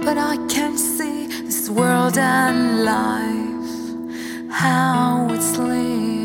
but I can see this world and life, how it's lived.